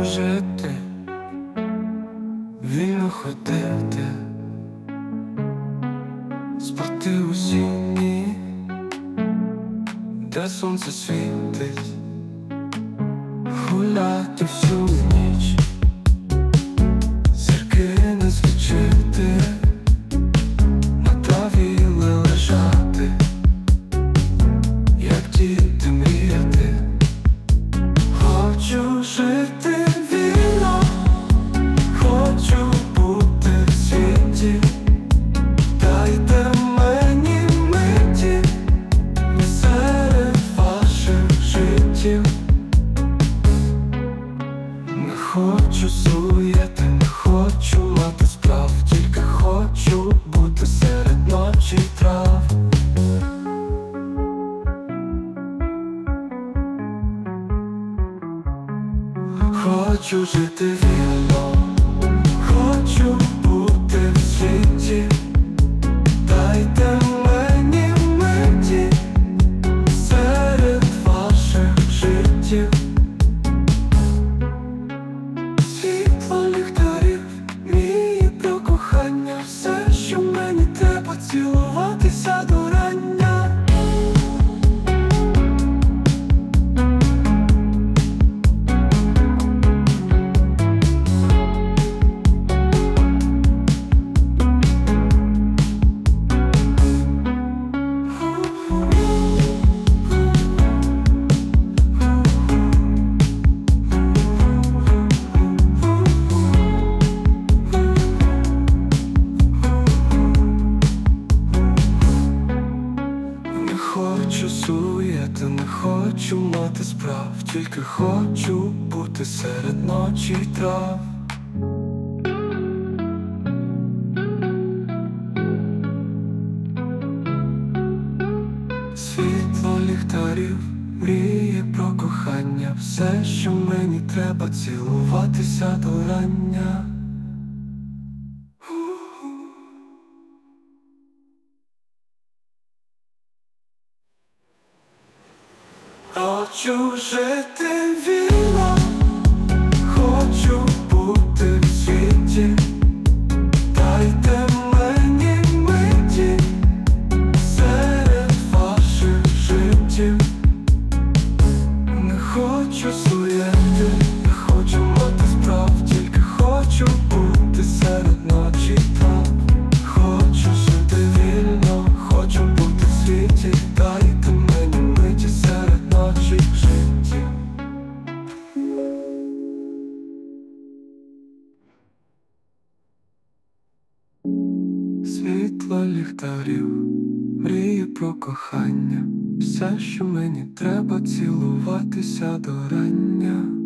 жити, вільно ходити, спати осінні, де сонце світить, гуляти всю ніч, зірки не злічити, на траві лежати, як діти мріяти. Хочу жити вільно, хочу бути в світі, дайте мені миті серед ваших життів. Не хочу суєти, не хочу мати справ, тільки хочу бути серед ночі трав. Хочу жити вільно, хочу бути в світі, дайте мені миті серед ваших життів. Світло ліхтарів, мрії про кохання, все, що мені треба, цілуватися до рання. Не хочу суєти, не хочу мати справ, тільки хочу бути серед ночі трав. Світло ліхтарів, мрії про кохання, все, що мені треба, цілуватися до рання. Хочу жити вільно, хочу бути в світі, дайте мені миті серед ваших життів. Не хочу суєти, не хочу мати справ, тільки хочу бути серед ночі трав. Хочу жити вільно, хочу бути в світі, дайте мені миті серед ночі життів. Світло ліхтарів, мрії про кохання, все, що мені треба, цілуватися до рання.